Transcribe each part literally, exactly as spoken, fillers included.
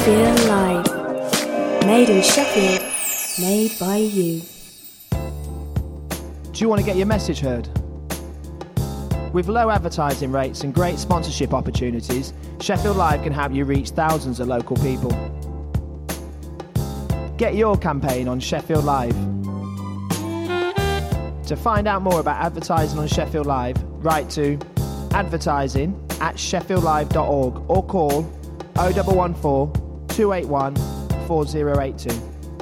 Sheffield Live. Made in Sheffield, made by you. Do you want to get your message heard? With low advertising rates and great sponsorship opportunities, Sheffield Live can help you reach thousands of local people. Get your campaign on Sheffield Live. To find out more about advertising on Sheffield Live, write to advertising at sheffield live dot org or call oh one one four, two eight one, four oh eight two.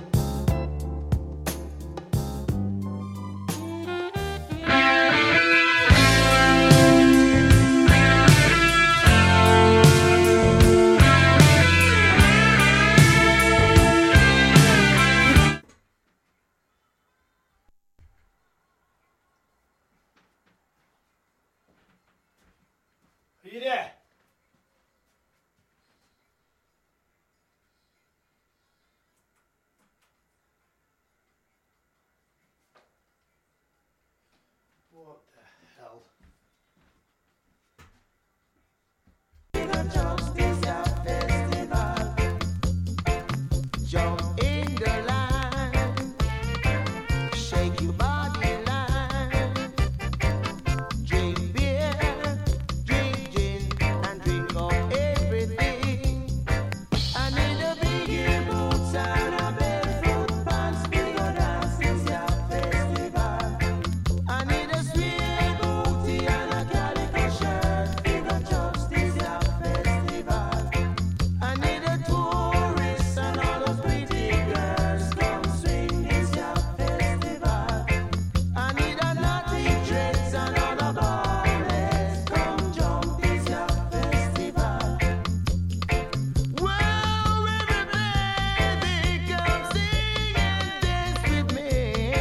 Are you there? What the hell? Jump in the line, shake your body line, drink beer, drink gin, and drink up everything. I need a big boots and a barefoot pants, we go dance, it's your festival. I need a sweet booty and a calico shirt, we go just, it's your festival. I need a tourist and all those pretty girls come swing, it's your festival. I need a naughty dress and all the ballets come jump, it's your festival. Whoa, everybody come sing and dance with me.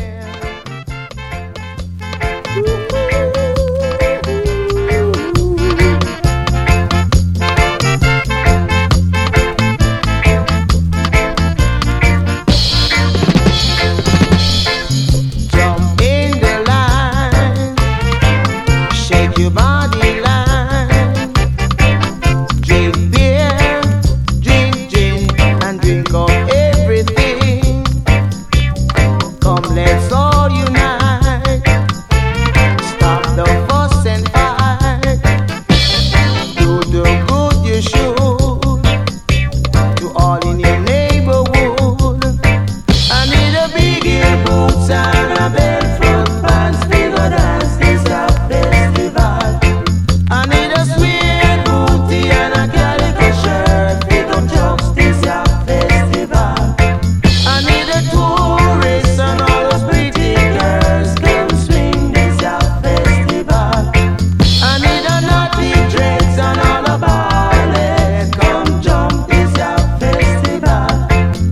Jump in the line, shake your body line, drink beer, drink gin, and drink up everything. Come, let's all unite, stop the fuss and fight, do the good you should, to all in your neighborhood. I need a big boots and a barefoot pants, we go dance, it's a festival. I need a sweet booty and a calico shirt, we go jump, it's a festival. I need a tourist and all those pretty girls come swing, it's a festival. I need a naughty dress and all the ballet come jump, it's a festival.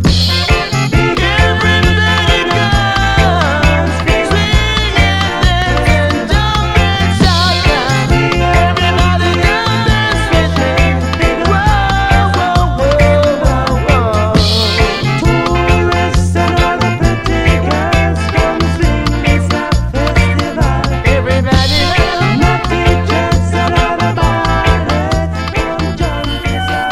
Everybody comes, swing and dance and jump and shout and everybody come dance with me. Whoa, whoa, whoa, whoa, whoa. Tourists and all the pretty girls come swing, it's a festival. Everybody naughty dress and all the ballets come jump, it's a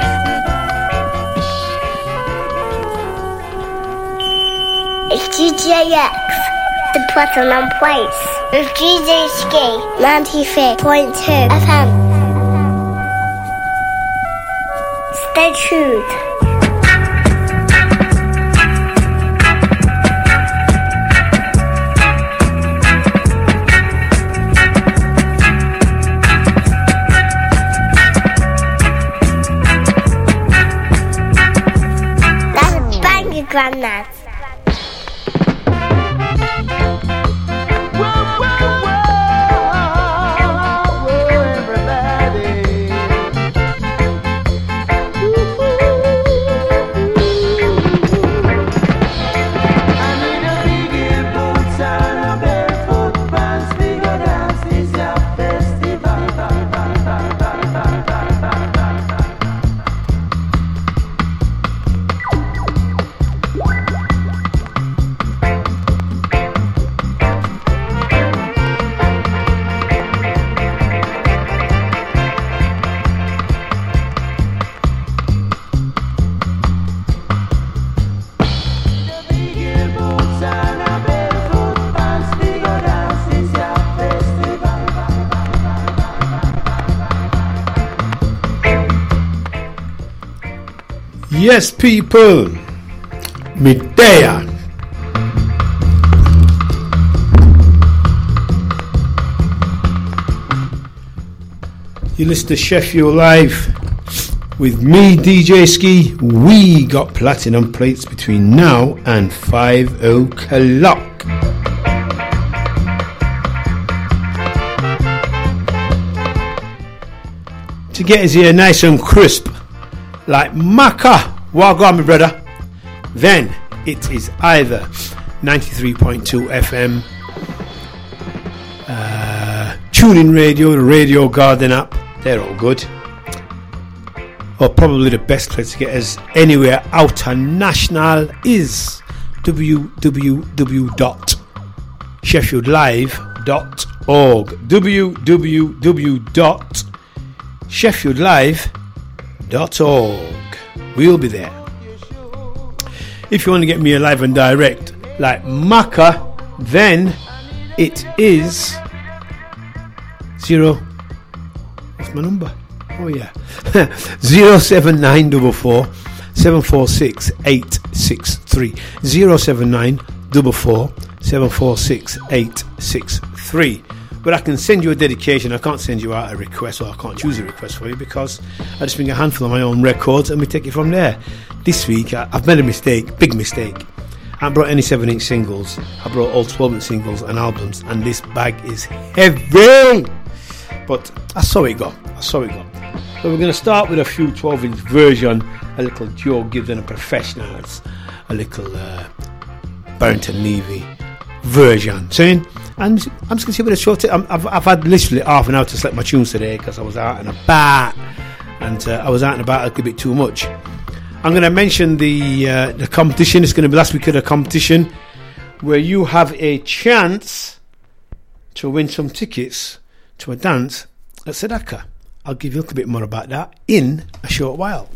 festival. It's D J X, the Platinum Place. It's D J Ski, ninety-three point two F M. Stay tuned. That's a banger, Grandad. Whoa, whoa, whoa, whoa, everybody. I need a big boots and a barefoot pants, we go dance, it's your festival. Yes, people, me there. You listen to Sheffield Live with me, D J Ski. We got platinum plates between now and five o'clock. To get us here nice and crisp, like Maca, Wagwan, my brother, then it is either ninety-three point two F M, uh, TuneIn Radio, the Radio Garden app, they're all good. Or probably the best place to get us anywhere outer-national is w w w dot sheffield live dot org. w w w dot sheffield live dot org. We'll be there. If you want to get me live and direct like Maca, then it is zero. What's my number? Oh yeah, zero seven nine four four seven four six eight six three. Zero seven nine four four seven four six eight six three. But I can send you a dedication. I can't send you out a request, or I can't choose a request for you, because I just bring a handful of my own records and we take it from there. This week I, I've made a mistake, big mistake. I brought any seven inch singles. I brought all twelve inch singles and albums, and this bag is heavy. But I saw it go. I saw it go. So we're going to start with a few twelve inch version, a little Joe Gibbs and the Professionals, a little uh, Barrington Levy version. Saying, and I'm just going to see what a short. I've, I've had literally half an hour to select my tunes today because I was out and about, and uh, I was out and about a little bit too much. I'm going to mention the uh, the competition. It's going to be last week of the competition, where you have a chance to win some tickets to a dance at Sedaka. I'll give you a little bit more about that in a short while.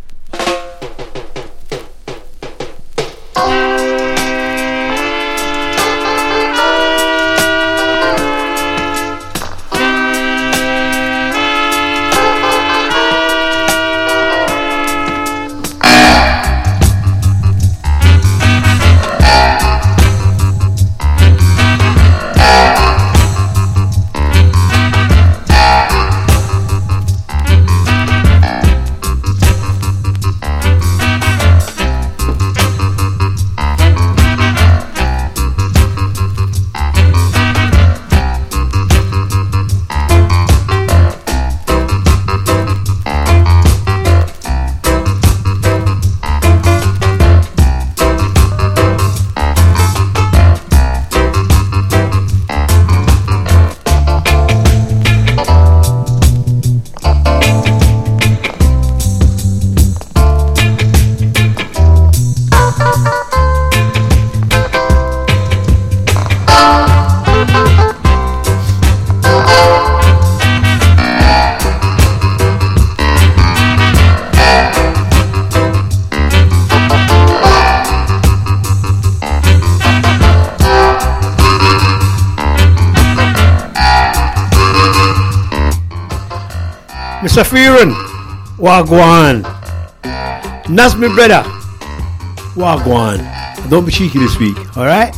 Safiran, Wagwan. That's my brother, Wagwan. Don't be cheeky this week, alright?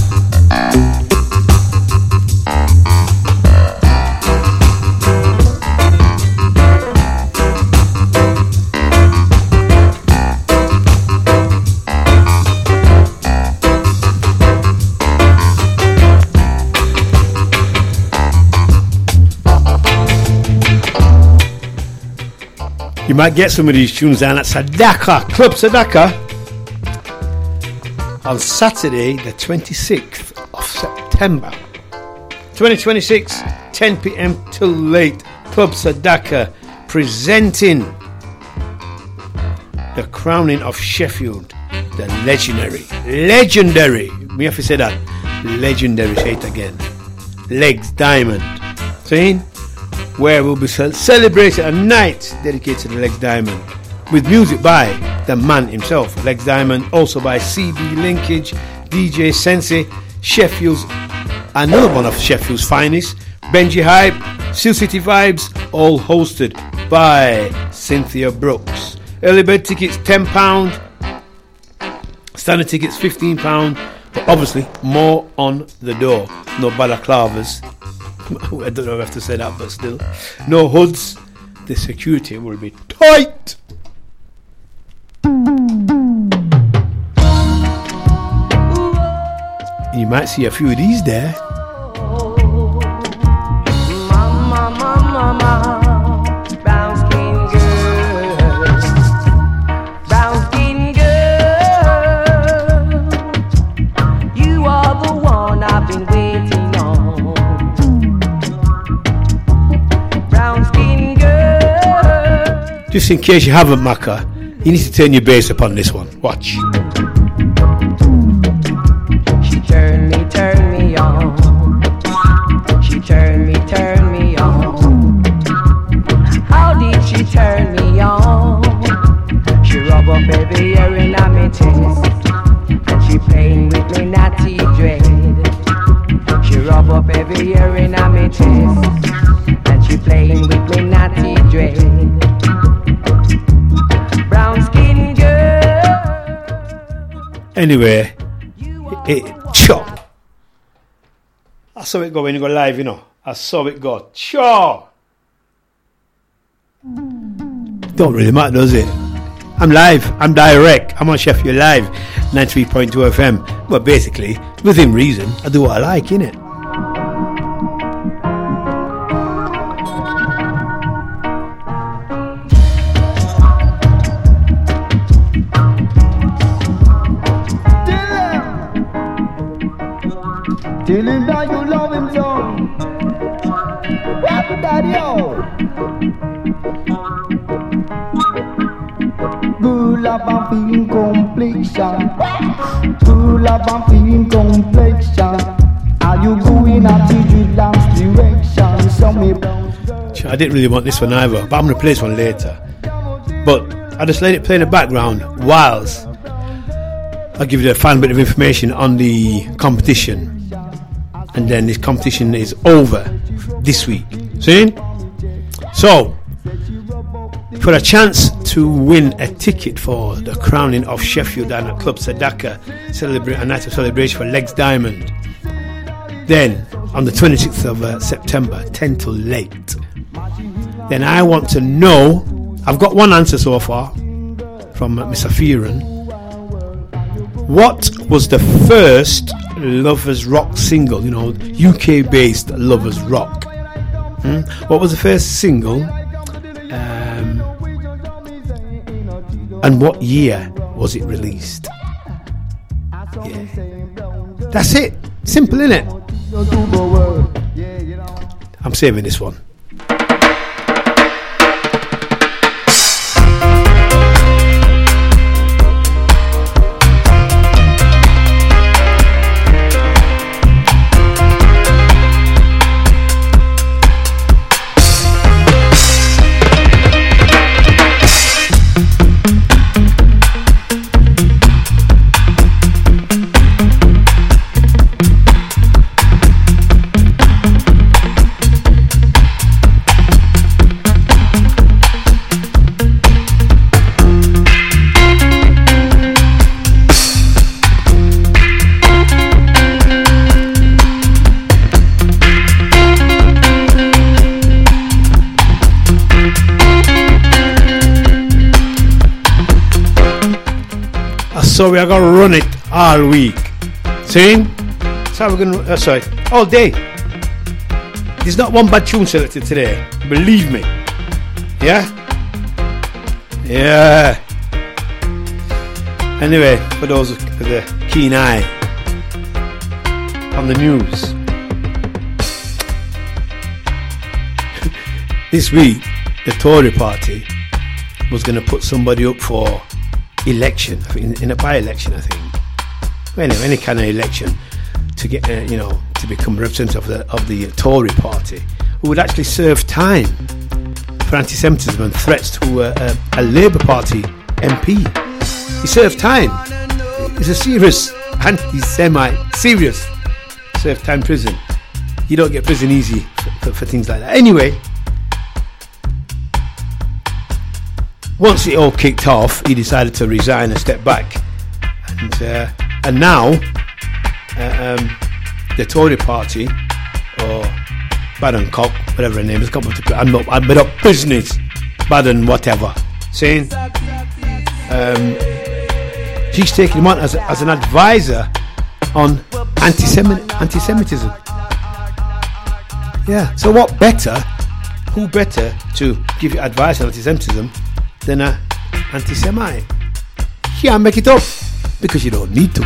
You might get some of these tunes down at Sedaka, Club Sedaka, on Saturday the twenty-sixth of September twenty twenty-six, ten p.m. till late. Club Sedaka presenting the crowning of Sheffield, the legendary, legendary, we have to say that, legendary, say it again, Legs Diamond, saying, where we'll be celebrating a night dedicated to Legs Diamond with music by the man himself, Legs Diamond, also by C B Linkage, D J Sensei, Sheffield's, another one of Sheffield's finest, Benji Hype, Seal City Vibes, all hosted by Cynthia Brooks. Early bird tickets ten pounds. Standard tickets fifteen pounds. But obviously, more on the door. No balaclavas. I don't know if I have to say that, but still. No hoods. The security will be tight. You might see a few of these there. Mama, mama, mama, brown skin girl, brown skin girl, you are the one I've been waiting on. Brown skin girl. Just in case you haven't, Macca, you need to turn your bass up on this one. Watch. Turn me, turn me on. She turned me, turn me on. How did she turn me on? She rub up every hair in my chest, and she playing with me naughty dread. She rub up every hair in my chest, and she playing with me naughty dread. Brown skin girl. Anyway, it chop. I saw it go when you go live, you know. I saw it go chop. Don't really matter, does it? I'm live. I'm direct. I'm on Sheffield Live, ninety-three point two F M. Well, basically, within reason, I do what I like, innit? Tell him that you love him so. What daddy oh? Good love and feeling complexion. Good love and feeling complexion. Are you going at the dance direction? Some me I didn't really want this one either, but I'm going to play this one later. But I just let it play in the background whilst I'll give you a fine bit of information on the competition. And then this competition is over this week. See? So, for a chance to win a ticket for the crowning of Sheffield down at Club Sadaka, celebrate a night of celebration for Legs Diamond. Then, on the twenty-sixth of uh, September, ten till late. Then I want to know, I've got one answer so far from uh, Miss Afiran. What was the first Lovers Rock single? You know, U K-based Lovers Rock. Hmm? What was the first single? Um, and what year was it released? Yeah. That's it. Simple, innit? I'm saving this one. So we are going to run it all week. See? So we're going to, uh, sorry, all day. There's not one bad tune selected today. Believe me. Yeah? Yeah. Anyway, for those with the keen eye on the news. This week, the Tory party was going to put somebody up for election, I think, in a by-election, I think. Well, anyway, any kind of election to get, uh, you know, to become representative of the of the Tory party, who would actually serve time for anti-Semitism and threats to uh, a, a Labour Party M P. He served time. He's a serious anti-Semite, serious served time prison. You don't get prison easy for, for, for things like that. Anyway, once it all kicked off, he decided to resign and step back. And uh, and now, uh, um, the Tory party, or Baddencock, whatever her name is, come to, I'm not, I'm made up business, Badden whatever, saying um, she's taking him on as, a, as an advisor on anti-Semitic, anti-Semitism. Yeah, so what better, who better to give you advice on anti-Semitism than an anti-Semite? You can't make it up because you don't need to.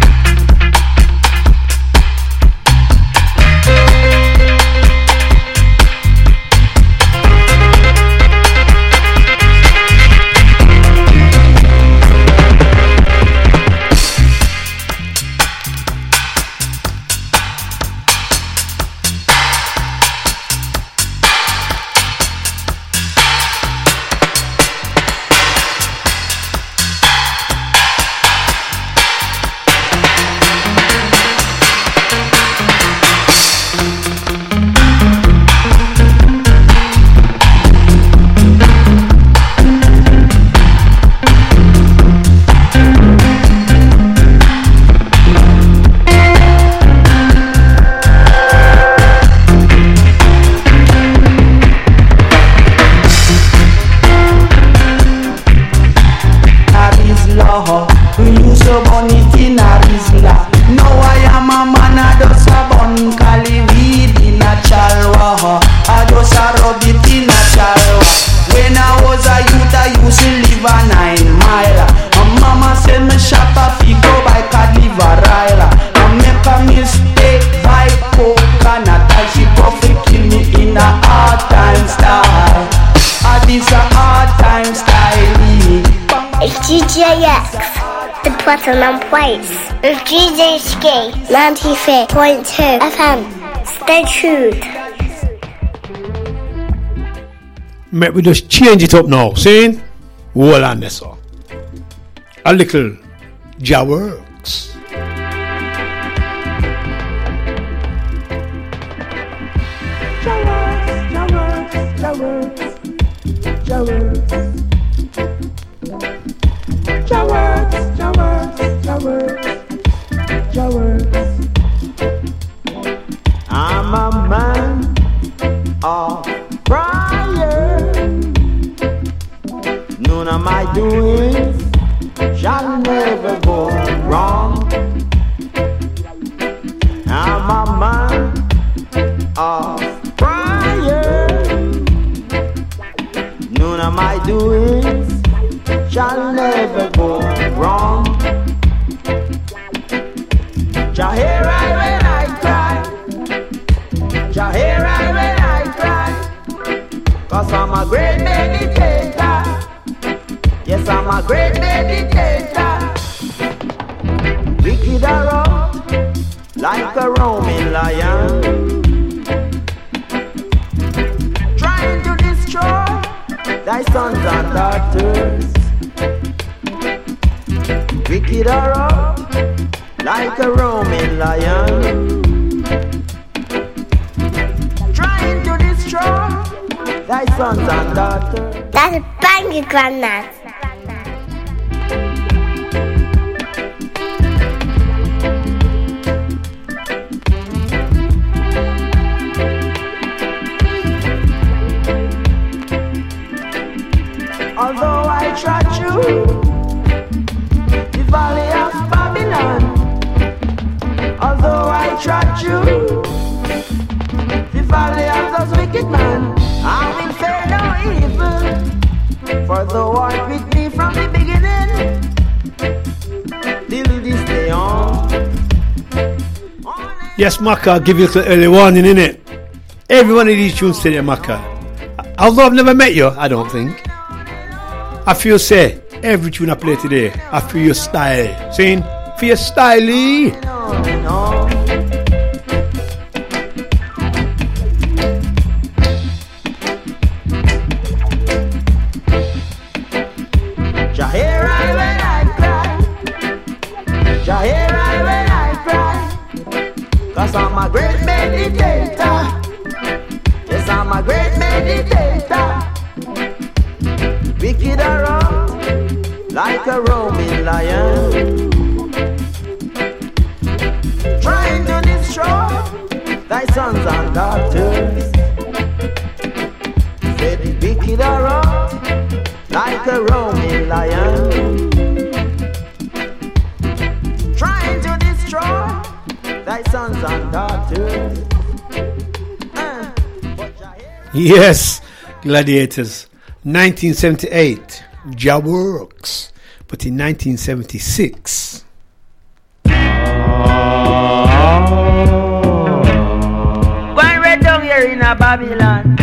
Platinum Place with D J Ski ninety-three point two F M. Stay tuned. Mate, we just change it up now, see? Hold on this one. A little Jah Works. Jah Works, Jah Works, Jah Works, Jah Works. Jah Works, Jah Works, Jah Works, Jah Works. I'm a man of prayer. None of my doings shall never go wrong. I'm a man of prayer. None of my doings shall never go wrong. Jah hear I when I cry. Jah hear I when I cry. Cause I'm a great meditator. Yes, I'm a great meditator. Wicked around like a roaming lion, trying to destroy thy sons and daughters. Wicked are up like a roaming lion, trying to destroy thy sons and daughters. That's a banger, Grandad. Although I trod through the valley of Babylon, although I trod through the valley of those wicked men, I will fear no evil, for thou art with me from the beginning till this day on. Yes, Maka, I'll give you a little early warning, innit? Every one of these tunes today, Maka. Although I've never met you, I don't think. I feel say every tune I play today, I feel your style. Saying, for your styley. Jah hear I when I cry. Jah hear I when I cry. Cause I'm a great meditator. Yes, I'm a great meditator. Wicked around like a roaming lion, trying to destroy thy sons and daughters. Say the wicked are up like a roaming lion, trying to destroy thy sons and daughters. Uh, Yes, Gladiators. nineteen seventy-eight, Jah Works. But in nineteen seventy-six... Go and read down here in a Babylon.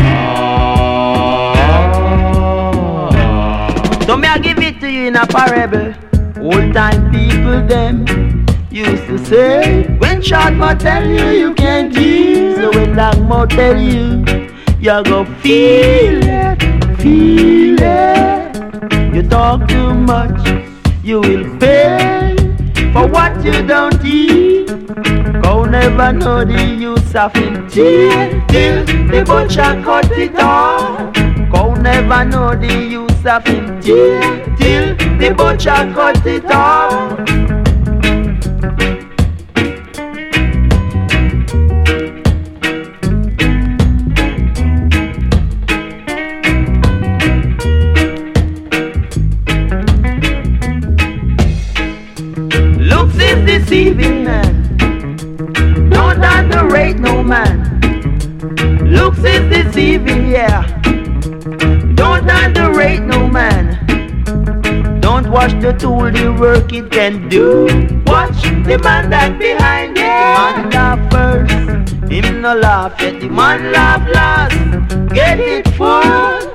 So me I give it to you in a parable. Old time people them used to say, when short mouth tell you you can't hear, so when long mouth tell you you go feel it, feel it. You talk too much, you will pay for what you don't eat. Go never know the use of it till, till the butcher cut it off. Go never know the use of it till, till the butcher cut it off. Deceiving man, don't underrate no man. Looks is deceiving, yeah. Don't underrate no man. Don't watch the tool, the work it can do. Watch the man that behind it. Man laugh first, him no laugh yet. The man laugh last, get it full.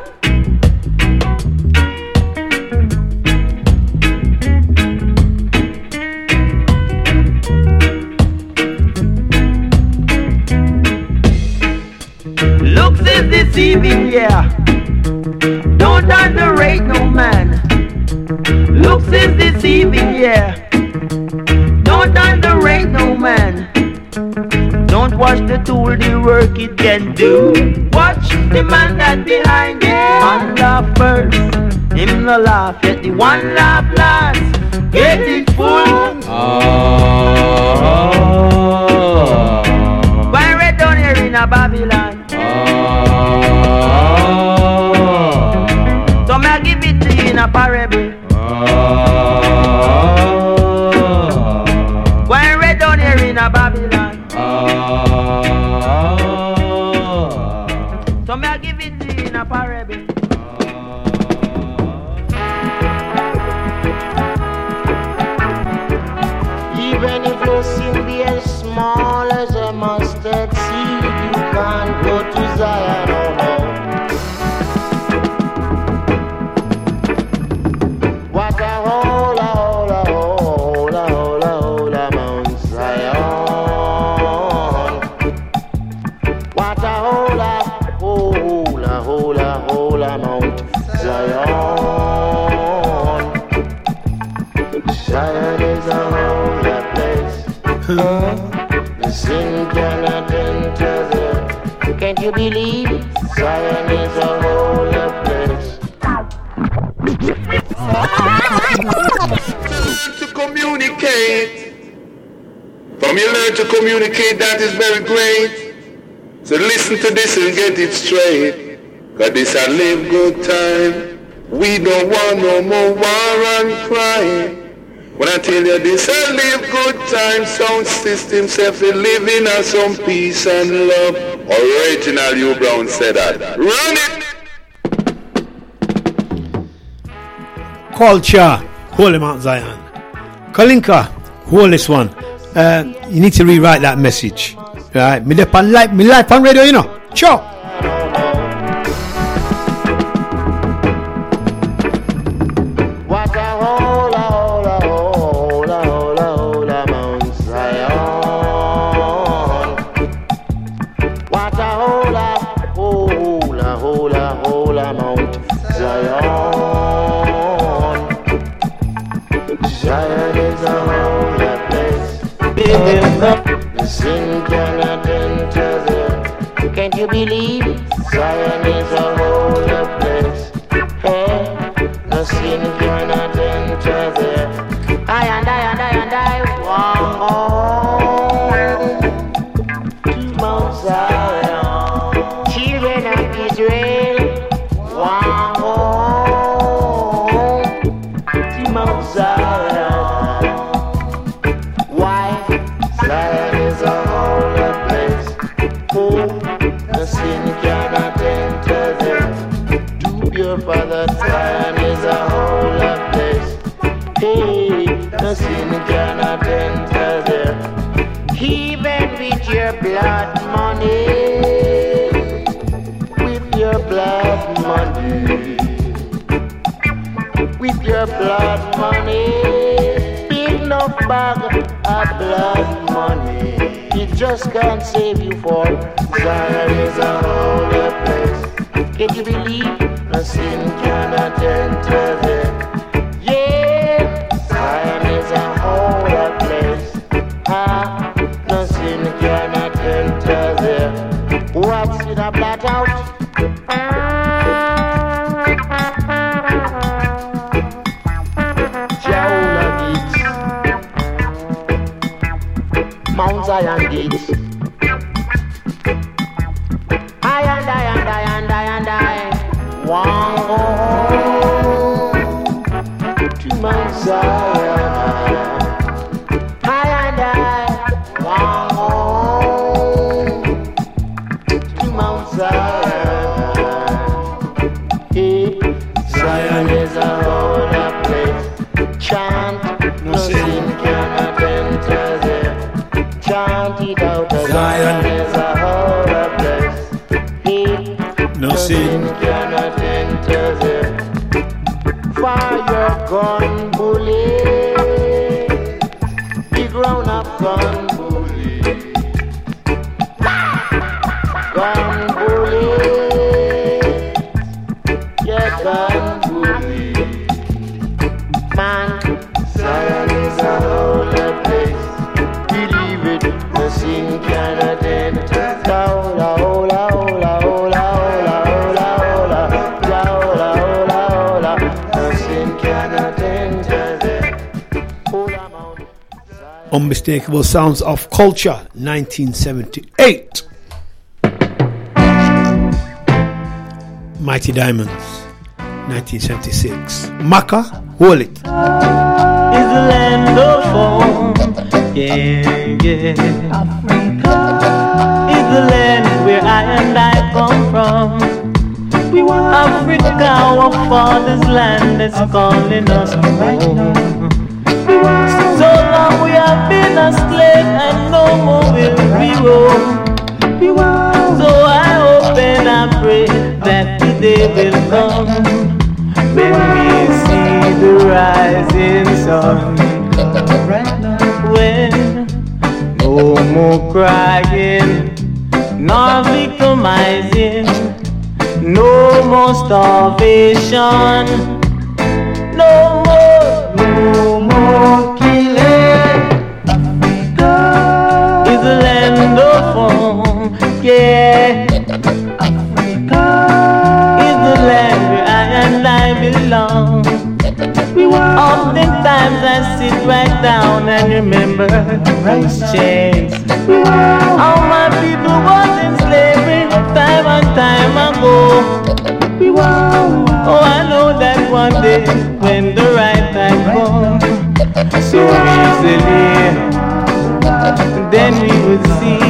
Looks is deceiving, yeah. Don't underrate no man. Looks is deceiving, yeah. Don't underrate no man. Don't watch the tool, the work it can do. Watch the man that behind it. Man laugh first, him no laugh yet. The one laugh last, get it full. Oh. When we're down here in a Babylon. So may I give it to you in a parable. When we're down here in a Babylon. So may I give it to you in a parable. Even if your sin be as small as a mustard seed, you can't go to Zion, oh no. What a hole, a hole, a hole, a hole, a hole, a Mount Zion. What a hole, a hole, a hole, a hole, a Mount Zion. Zion is a holy place. The sin cannot enter there. Can't you believe it? Zion is a holy place. To communicate. From you learn to communicate, that is very great. So listen to this and get it straight. Cause this a live good time. We don't want no more war and crime. When I tell you this, I live good time. Sound system, self living and some peace and love. Original U Brown said that. Run it! Culture, Holy Mount Zion. Kalinka, holiest one. Uh, you need to rewrite that message. Right? Me life on life, me life on radio, you know. Sure. The sin cannot enter there. Can't you believe it? Zion is a holy place. Hey, the sin cannot enter there. I and I and I and I want home to Mount Zion. Children of Israel want home to Mount Zion. Why? Zion is a holy place. Oh, the sin cannot enter there. Do your father, Zion is a holy place. Hey, the sin cannot enter there. Even with your blood money, with your blood money, with your blood money, big enough bag of blood money, it just can't save you for Zion is a holy place. Can you believe the sin cannot enter there? Yeah, Zion is a holy place. Ah, the sin cannot enter there. What's it a blot out? Jaula gates, Mount Zion gates. I and I and I and I and I want home to Mount Zion. I and I want home to Mount Zion. Hey, Zion is a holy place. Chant, no sin cannot enter there. Chant it out, Zion is a holy place. Hey, No sin cannot enter there. Fire gun bullet, big round up gun bullet, gun bullet, yeah gun bullet. Man, Zion is a holy place. Believe it, the sin cannot enter. Hola, hola, hola, hola, hola, hola, hola, hola, hola, hola. The sin cannot enter there. Hola, Mount Zion. Unmistakable Sounds of Culture, nineteen seventy-eight. Mighty Diamonds, nineteen seventy-six. Maka, hold it. Is the land of home, yeah, yeah. Africa is the land where I and I come from. We want Africa, our father's land, that's calling us home. So long we have been a slave and no more will we roam. So I hope and I pray that the day will come when we see the rising sun. When no more crying, nor victimizing, no more starvation, no more, no more killing. Africa is the land of home, yeah. Africa is the land where I and I belong. Oftentimes I sit right down and remember those chains. How my people was in slavery time and time ago. Oh, I know that one day when the right time comes, so easily, then we will see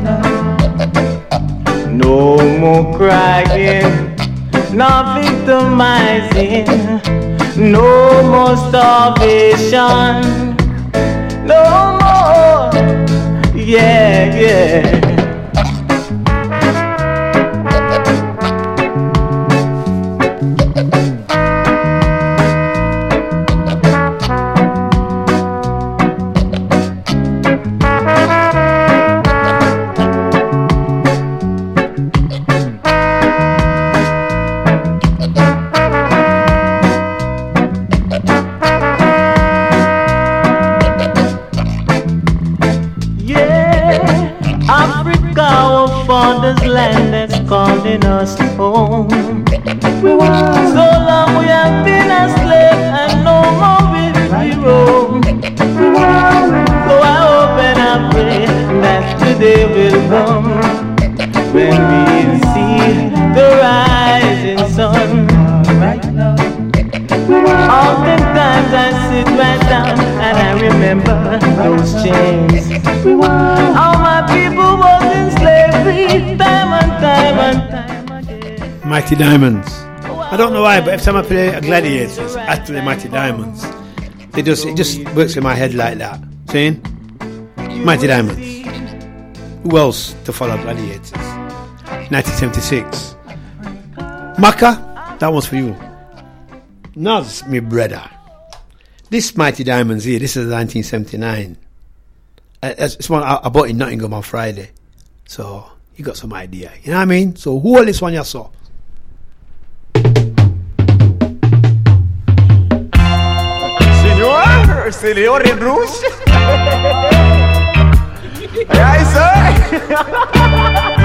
no more crying, no victimizing, no more starvation, no more, yeah, yeah. Father's land that's calling us home. So long we have been a slave and no more will we roam. So I hope and I pray that today will come when we'll see the rising sun. Oftentimes I sit right down and I remember those chains. How my people was in slavery time and time and time again. Mighty Diamonds. I don't know why, but every time I play a Gladiators, it's actually Mighty Diamonds. It just it just works in my head like that. Saying Mighty Diamonds. Who else to follow Gladiators? nineteen seventy-six. Maka, that one's for you. Nas, me brother. This Mighty Diamonds here, this is nineteen seventy-nine. Uh, it's one I, I bought in Nottingham on Friday. So, you got some idea. You know what I mean? So, who all this one you saw? Senhor, Senhor Bruce. Aí, sir.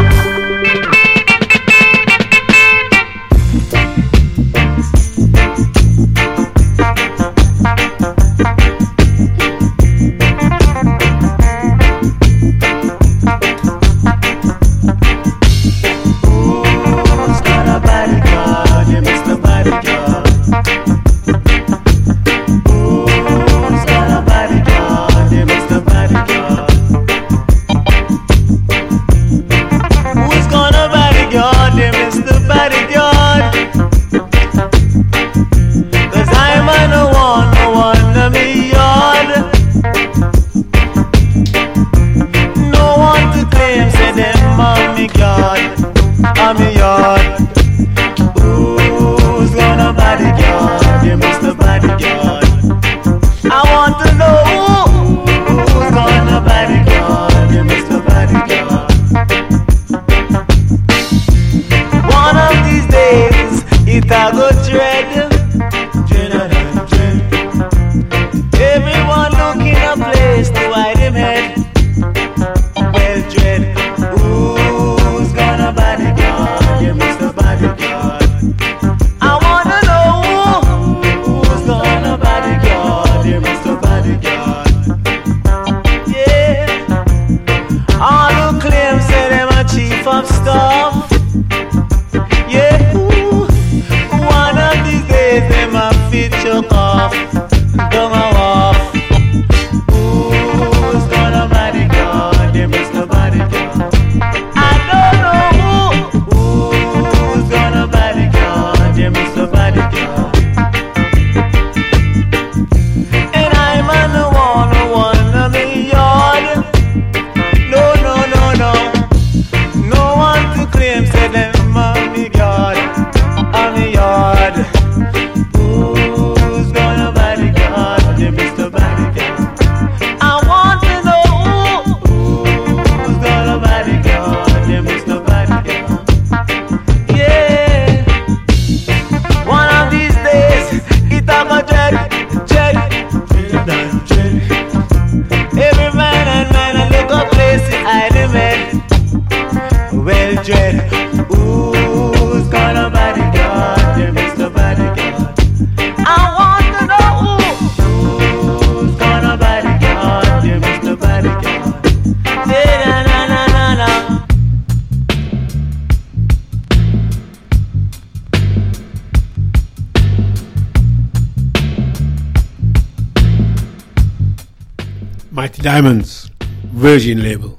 Mighty Diamonds, Virgin label.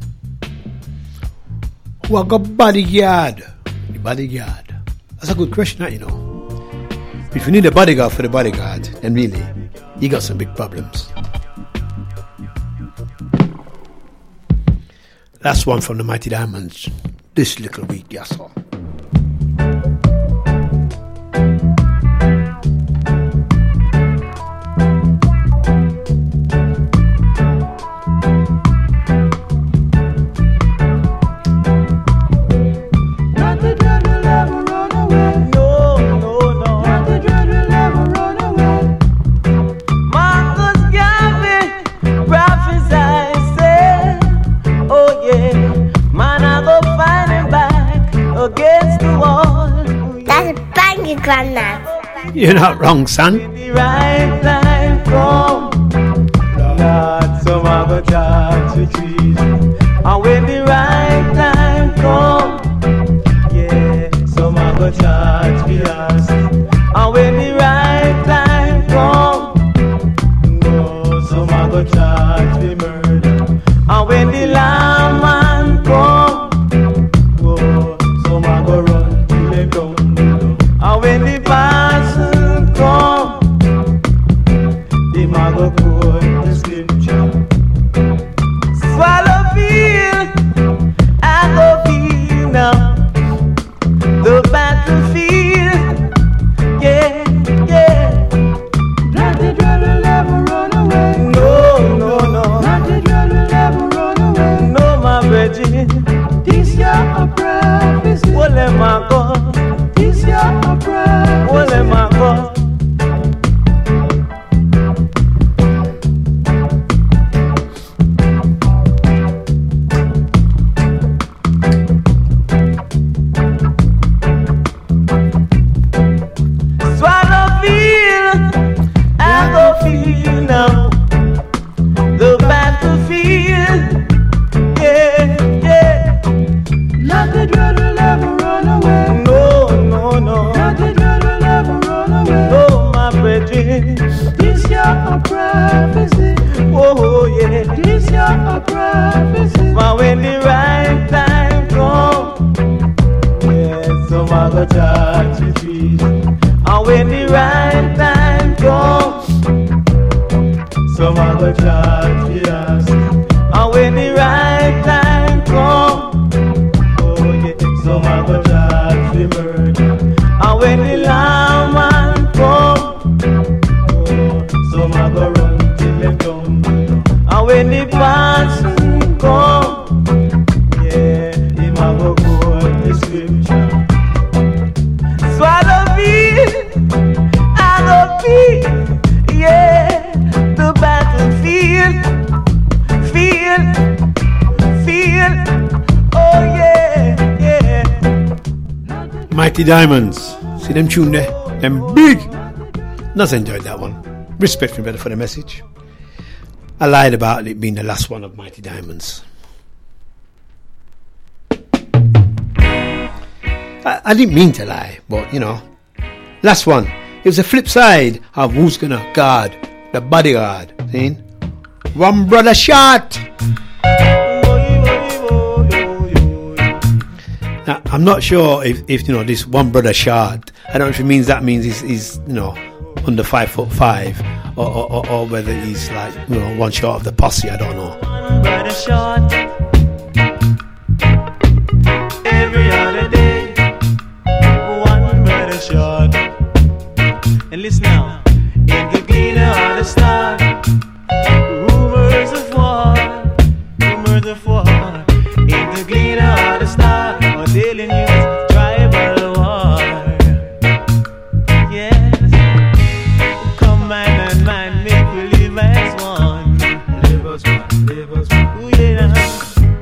Who I got bodyguard? The bodyguard. That's a good question, that, you know. If you need a bodyguard for the bodyguard, then really, you got some big problems. Last one from the Mighty Diamonds. This little week, yes, sir. Oh yeah, man, I go find him back. You're not wrong, son. The right time come, Lord, some are gonna charge the trees. And when the right time come, yeah, some are gonna charge the us. And when the right time come, no, some are gonna charge the murder. And when the lamb man come, oh, some are gonna run till them down. And when the parson come, they might go quote the scripture. Swallow feel, I go feel now. The battlefield, yeah, yeah. Not the dread will ever run away. No, no, no. Not the dread will ever run away. No, my virgin. This year a prophecy. Well, let my go. This year a prophecy. Well, let my go. Swallow feel, I go feel now. The battlefield, yeah, yeah. Not the dread will ever run away. No, no, no. Not the dread will ever run away. No, my brethren. This year a prophecy. Oh, yeah. This year a prophecy. But when the right time comes, yeah, some are gonna charge the trees. And when the right time comes, some are gonna charge the ass. And when the right time comes, oh yeah, some are gonna charge the murder. And when the lamb man comes, oh, some are gonna run till them down. And when the parson come, yeah, him a go quote the scripture. Swallow feel, I go feel, yeah, the battlefield, feel, feel, oh yeah, yeah. Mighty Diamonds. See them tune there? Them big. Nas enjoyed that one. Respect me better for the message. I lied about it being the last one of Mighty Diamonds. I, I didn't mean to lie, but you know. Last one. It was a flip side of Who's Gonna Guard, the Bodyguard. See? One brother shot. Now, I'm not sure if, if you know this one brother shot. I don't know if it means that means he's, he's you know under five foot five, or, or, or, or whether he's like you know one shot of the posse. I don't know. One brother shot every other day. One brother shot. And listen now, in the gleaner or the star, rumors of war, rumors of war. In the gleaner or the star, or daily news, tribal war. Yes, come man and man, make we live as one. Live as one, live as one. Ooh, yeah.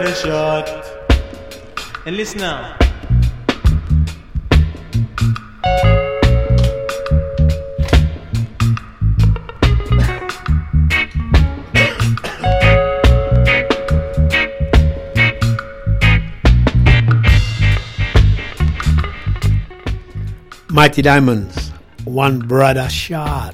very short. And listen now. Mighty Diamonds, One Brother Shot.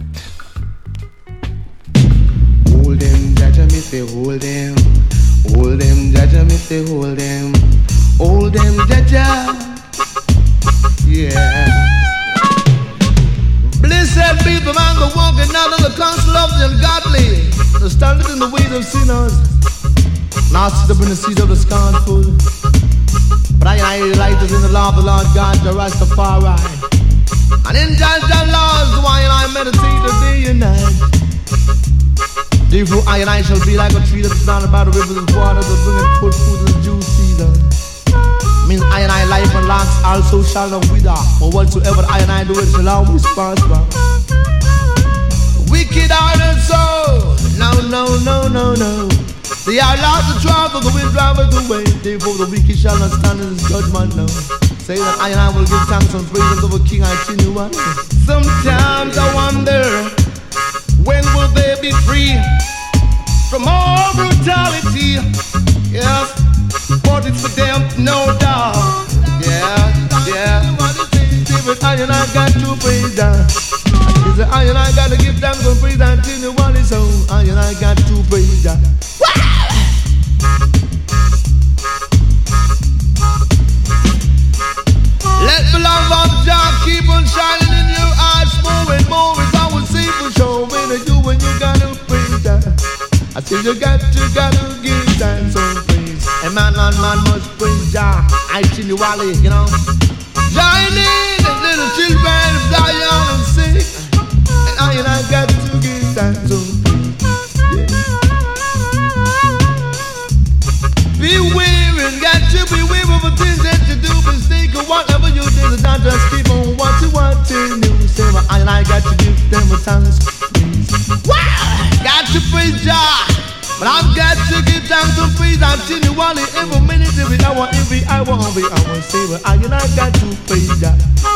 Hold them, Jaja, me say hold them. Hold them, Jaja, me say hold them. Hold them, Jaja. Yeah. Blessed be the man that walking out of the counsel of the ungodly, that standeth in the way of sinners, not sit up in the seat of the scornful. But I, I delight in the law of the Lord God, the Rastafari. And in Jaja laws, why and I meditate the day and night. Therefore I and I shall be like a tree that is surrounded by the rivers of water that bringeth forth food in the due season. Means I and I life and locks also shall not wither, for whatsoever I and I do it shall always prosper. Wicked are the soul, no, no, no, no, no. They are lost the tribe of the wind driveth away. Therefore the wicked shall not stand in his judgment, no. Say that I and I will give thanks and praise unto the King I continue. Sometimes I wonder, when will they be free from all brutality? Yes, but it's for them, no doubt. Yeah, yeah. But I and I got to praise God. I and I got to give thanks and praise continually. So I and I got to praise God. Let the love of Jah keep on shining in your eyes more and more as I will see for sure. When you when you gotta praise Jah, I say you got to gotta give thanks and praise. And man on man must praise Jah. I tell you Wally, you know. Join in the little children of Zion and sing. And I and I got to give thanks and praise. Yeah. Beware and got to beware of the things that you do, mistake or whatever you do, not just keep on what you want to do. Say, well, I and I got to give them a thanks, please. Got to praise Jah, but I've got to give thanks and praise. I'm telling you, all every minute, every hour, every hour, every hour. Say, well, I and I got to praise Jah.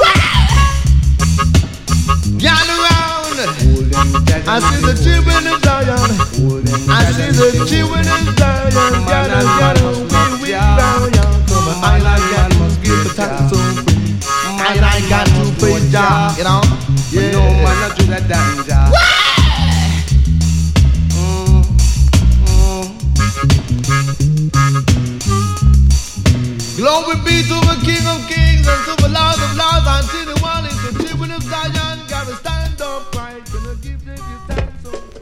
Gather round, I see the children of Zion. I see the children of Zion. Gather, gather, we, we, Zion. Come on, I and I got to give the thanks and praise. I and I got to praise Jah, you know. Yeah, no man, not do that damn Jah. Mm, mm. Glory be to the King of Kings and to the Lord of Lords. And to the one is the children of Zion. Gotta stand up right, gonna give them your thanks and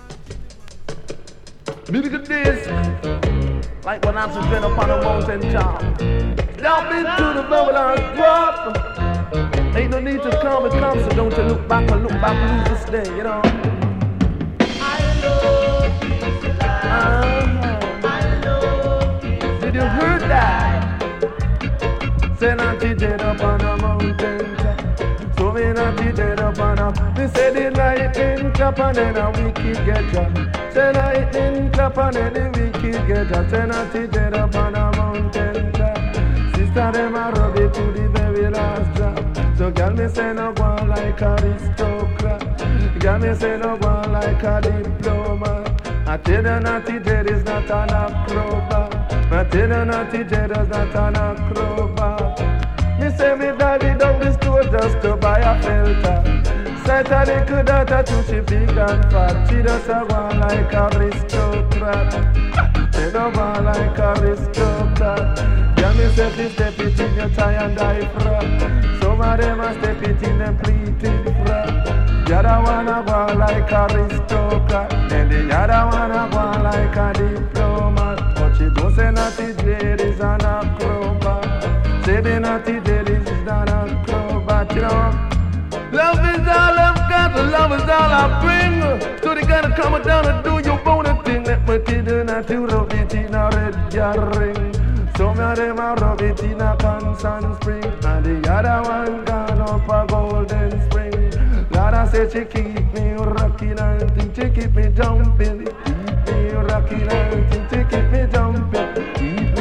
praise. Look at this, like when I'm been up on a mountain top. Jump into the Babylon drop. Ain't no need to come and come, so don't you look back and look back and lose this day, you know. I know Jesus alive. I know. Did you hear that? Say not you dead up on a mountain top. So me not you dead up on a. Me say the lightning clap and then a wicked get up. Say lightning clap and then the wicked get up. Say not you dead up on a mountain top. Sister them a rub it to the very last drop. So girl me say no go on like a aristocrat. Girl me say no go on like a diplomat. I tell you naughty dead is not an acrobat. I tell you naughty dead is not an acrobat. Me say me daddy down the store just to buy a filter. Said a little daughter too she big and fat. She just a go on like a aristocrat. She don't go on like a aristocrat. Girl me say please step it in your tie and diaphragm. Some of them a step it in them pleated frock. The other one a go like a aristocrat. Then the other one a go like a diplomat. But she don't say naughty Jade is an acrobat. Say the naughty Jade is an acrobat, you know. Love is all I've got, love is all I bring. So they gotta come down and do your bone thing. Let me tell you not to rub it in a red jar ring. Some of them a rub it in a Constant Spring. And the other one gone up a Golden Spring. Lada say she keep me rocking and think she keep me jumping. Keep me rocking and think she keep me jumping. Keep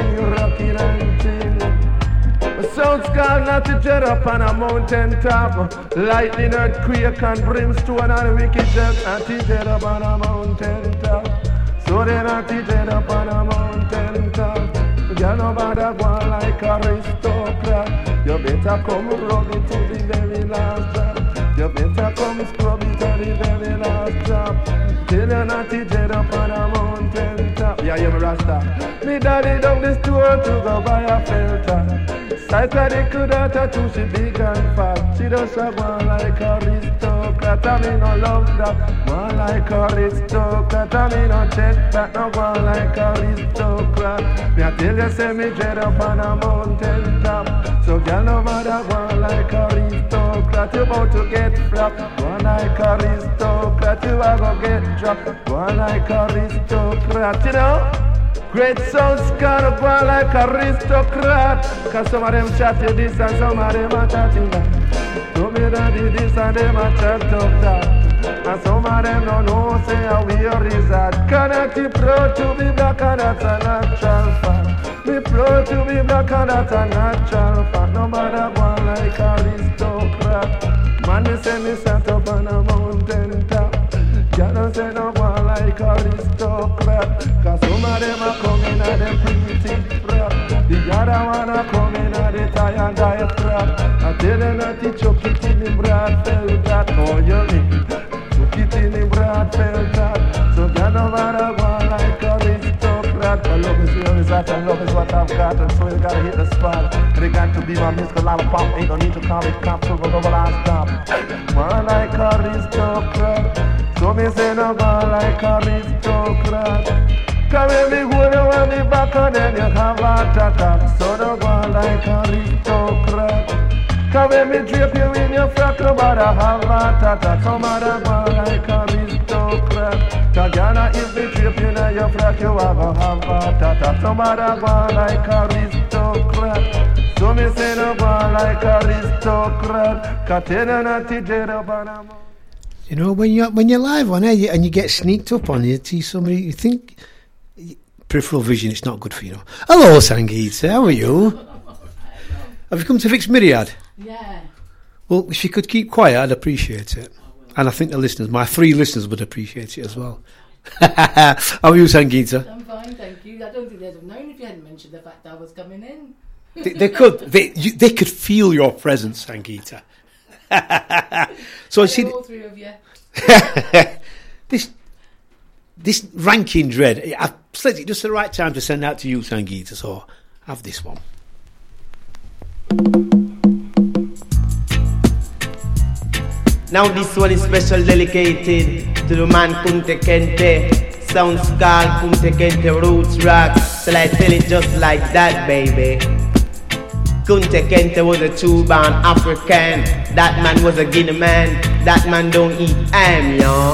skull, not to jet up on a mountain top. Lightning, earthquake, and brimstone, and wicked just not to jet up on a mountain top. So they not to jet up on a mountain top. Girl, nobody go like a aristocrat. You better come rub it to the very last drop. You better come scrub it to the very last drop. Till you're not to jet up on a mountain top. Yeah, you're a Rasta. Me daddy down the store to go buy a filter. Psychodical daughter too, she big and fat. She does a one like a aristocrat. I mean, no love that. One like a aristocrat. I mean, no check that. No one like a aristocrat. Me I tell you, say me jet up on a mountain top. So girl, no matter one like a aristocrat. You about to get flapped. One like a aristocrat. You are gonna get dropped. One like a aristocrat. You know? Great sound scar go like a aristocrat. Cause some of them chat you this and some of them a chatting that. Some of them this and them a chat up that. And some of them don't know say how we are is that. Cannot be proud to be black and that's a natural fact. Be proud to be black and that's a natural fact. No matter what like a aristocrat. Man they say me sat up on a mountain top. You don't say no one like a aristocrat. Cause some of them are coming at them pretty crap. The other one are coming at the tie and die crap. I tell them that the chuck it in the broad felt that. Oh you mean, chuck it in the broad felt that. So you don't matter one like a aristocrat. But love is real is that and love is what I've got. And so you gotta hit the spot. They got to be my musical lollipop. Ain't no need to call it cop to go over last stop. One like a aristocrat. So me say no go like a aristocrat. Cause when me hold you on the back and then you have heart attack. So no go like a aristocrat. Cause when me drape you in your frock, nobody have heart attack. Somebody go like a aristocrat. Cause Ghana if me drape you in your frock, you have a have heart attack. Somebody go like a aristocrat. So me say no go like a aristocrat. Cause tell you not to jet up on a. You know, when you're, when you're live on air and you get sneaked up on, you see somebody, you think, peripheral vision, it's not good for you. Know. Hello, Sangeeta, how are you? Have you come to fix Myriad? Yeah. Well, if you could keep quiet, I'd appreciate it. And I think the listeners, my three listeners would appreciate it as well. How are you, Sangeeta? I'm fine, thank you. I don't think they'd have known if you hadn't mentioned the fact that I was coming in. they, they could, they, you, they could feel your presence, Sangeeta. So I see all three of you. this this ranking dread. I've selected just the right time to send out to you, Sangeeta. So have this one. Now this one is special dedicated to the man Kunte Kente, Sound Skull Kunte Kente Roots Rock. So I tell it just like that, baby. Kunte Kente was a two-born African. That man was a Guinea man. That man don't eat ham, yo.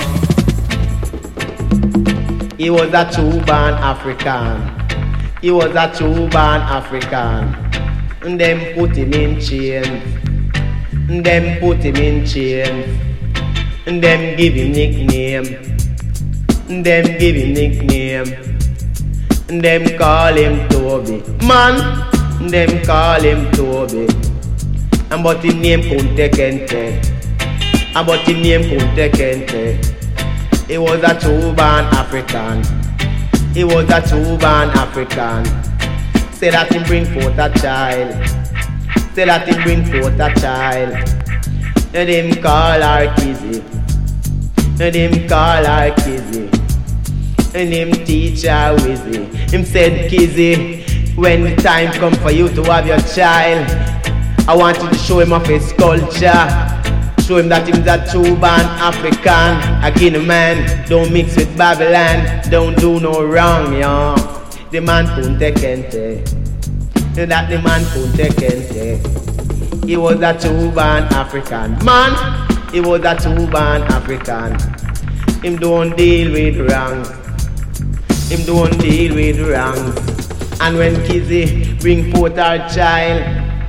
He was a two-born African. He was a two-born African. And them put him in chains. And them put him in chains. And them give him nickname. And them give him nickname. And them call him Toby. Man! Them call him Toby. And but him name Kunte Kente. And but him name Kunte Kente. He was a two-born African. He was a two-born African. Say that him bring forth a child. Say that him bring forth a child. And him call her Kizzy. And him call her Kizzy. And him teach her Wizzy. Him said Kizzy, when the time come for you to have your child, I want you to show him off his culture. Show him that he's a two-born African. A Guinea man, don't mix with Babylon. Don't do no wrong, yo. The man Kunte Kente. That the man Kunte Kente. He was a two-born African. Man, he was a two-born African. Him don't deal with wrongs. Him don't deal with wrongs. And when Kizzy bring forth her child,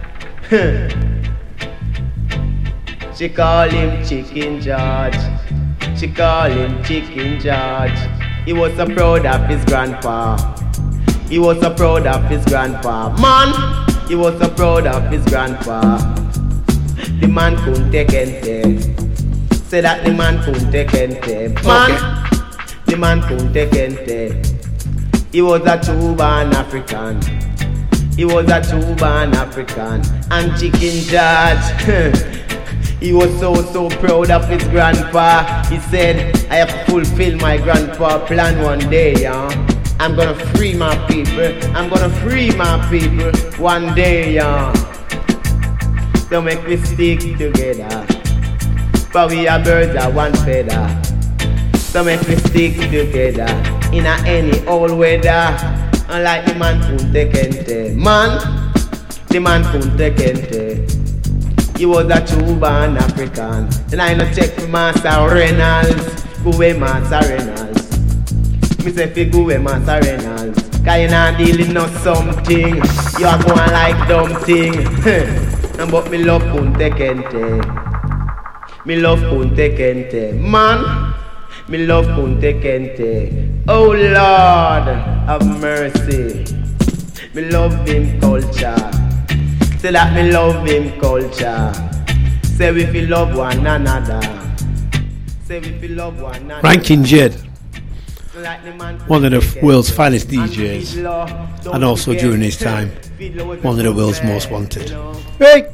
she call him Chicken George. She call him Chicken George. He was so proud of his grandpa. He was so proud of his grandpa. Man, he was so proud of his grandpa. The man couldn't take anything. Say that the man couldn't take anything. Man, okay. The man couldn't take anything. He was a true-born African. He was a true-born African. And Chicken George, he was so, so proud of his grandpa. He said, I have to fulfill my grandpa plan one day, yeah. I'm gonna free my people. I'm gonna free my people one day, yeah. Don't make me stick together. But we are birds of one feather. Don't make me stick together in a any old weather. Unlike the man couldn't take anything. Man, the man couldn't take anything. He was a true-born African. And I no check for Master Reynolds. Go away Master Reynolds. Me say fi go away Master Reynolds. Cause you not dealing no something. You are going like dumb thing. But me love couldn't take anything. Me love couldn't take anything. Man, me love couldn't take anything. Oh Lord, have mercy. Me love him culture. Say that me love him culture. Say we feel love one another. Say we feel love one another. Ranking Jed, one of the world's finest D Js, and also during his time, one of the world's most wanted. Hey!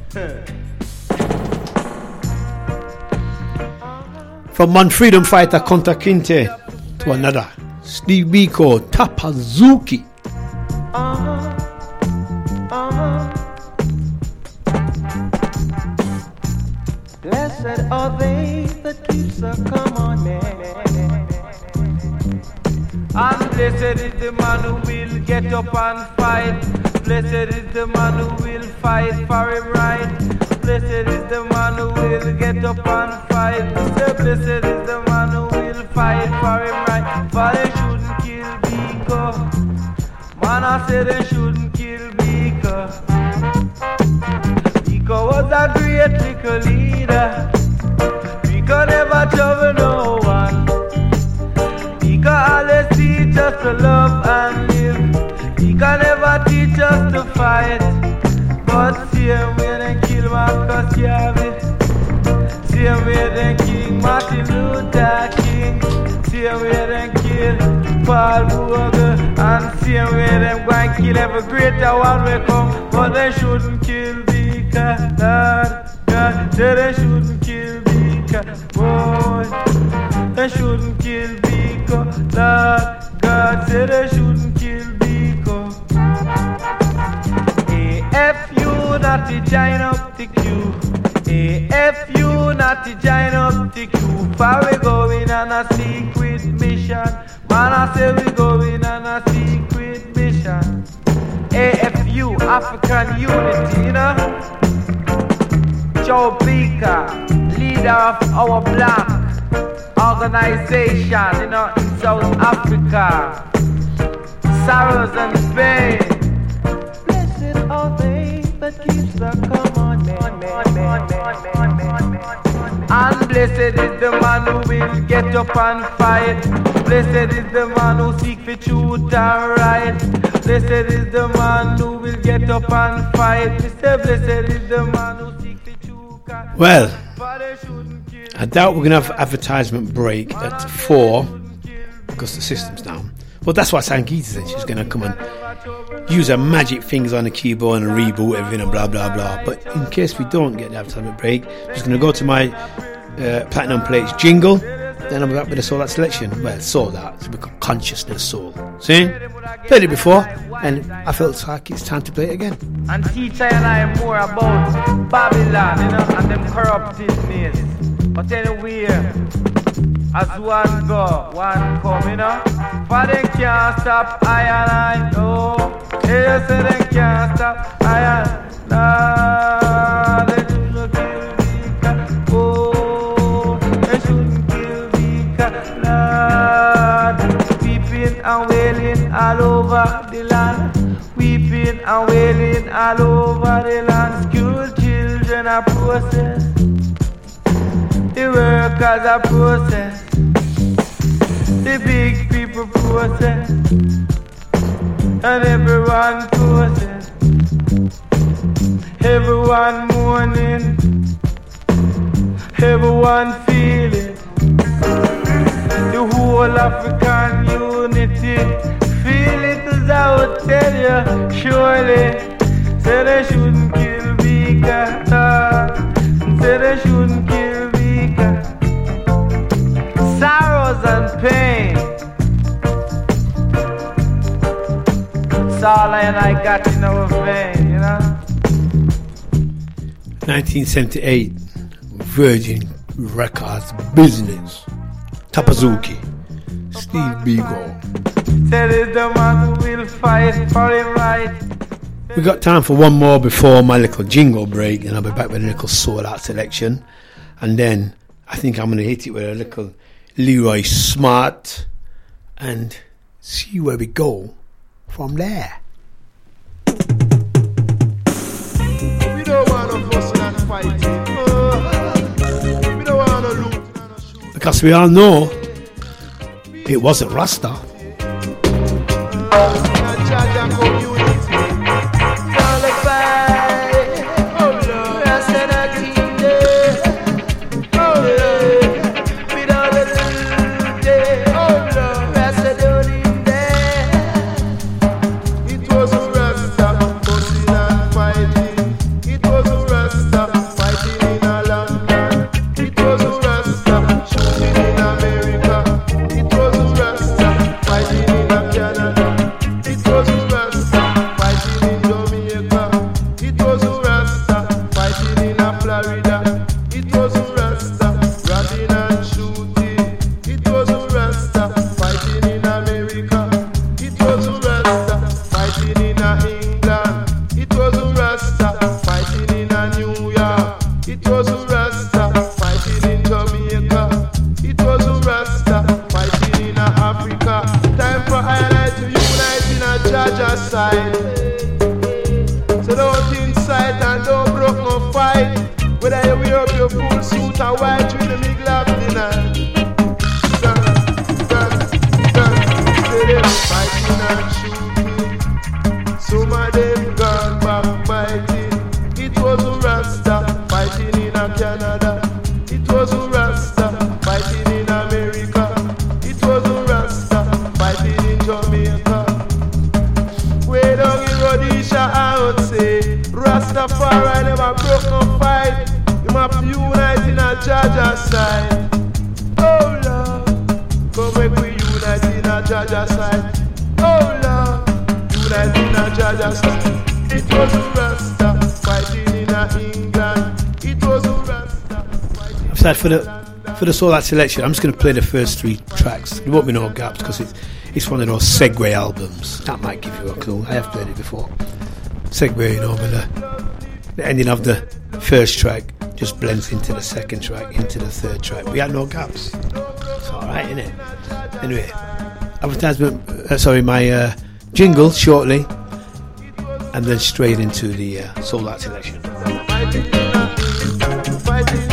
From one freedom fighter Kunta Kinte to another, Steve Biko, Tapazuki. Uh-huh. Uh-huh. Blessed are they that keeps the commandment. And blessed is the man who will get up and fight. Blessed is the man who will fight for him right. Blessed is the man who will get up and fight. Blessed is the man who will fight for him right. For they shouldn't kill Biko. Man, I said they shouldn't kill Biko. Biko was a great little leader. Biko never trouble no one. Biko always teach us to love and live. Biko never teach us to fight. But same way they kill Marcus Garvey, same way they kill Martin Luther King, same way they kill Paul Bogle, and same way they go and kill every greater one we come. But they shouldn't kill Biko, God, God, say they shouldn't kill Biko, boy, they shouldn't kill Biko, Lord, God, say they shouldn't kill Biko. If you not to join up the queue, if you not to join up the queue, for we going on a secret mission. Man, I say we going on a secret mission. A F U, African Unity, you know. Joe Biko, leader of our black organization, you know, in South Africa. Sorrows and pain. All they that keeps the commandment. And blessed is the man who will get up and fight. Blessed is the man who seek the truth and right. Blessed is the man who will get up and fight. Blessed is the man who seek the truth and right. Well, I doubt we're going to have an advertisement break at four because the system's down. Well, that's what Sangeeta said. She's going to come and use her magic fingers on the keyboard and reboot everything and blah, blah, blah. But in case we don't get the advertisement break, I'm just going to go to my uh, Platinum Plates jingle. Then I'm back with a Soul That selection. Well, Soul That. It's become Consciousness Soul. See? Played it before, and I felt like it's time to play it again. And teach I and I more about Babylon, you know, and them corrupted ways. But anyway, as one go, one come, you know. For they can't stop I and I, no. They say they can't stop I and I. They shouldn't kill Biko, oh. They shouldn't kill Biko, Lord. Weeping and wailing all over the land. Weeping and wailing all over the land. School children are processed. The workers are processed. The big people process, and everyone process. Everyone mourning, everyone feeling. The whole African unity, feel it as I would tell you, surely. Say they shouldn't kill Bika, say they shouldn't kill Bika. Sorrows and pain, it's all I and I got in our vein, you know. nineteen seventy-eight, Virgin Records Business. Tapazuki, Steve Biko. Tell it the man who will fight for him right. We got time for one more before my little jingle break, and I'll be back with a little soul out selection. And then I think I'm going to hit it with a little Leroy Smart and see where we go from there. We don't want to fuss and fight. Uh, we don't want to loot. Because we all know it wasn't Rasta. For the for the soul out selection, I'm just going to play the first three tracks. There won't be no gaps because it's it's one of those segue albums. That might give you a clue. I have played it before. Segue, you know, but the, the ending of the first track just blends into the second track, into the third track. We had no gaps. It's all right, isn't it? Anyway, advertisement. Uh, sorry, my uh, jingle shortly, and then straight into the uh, soul out selection. Fighting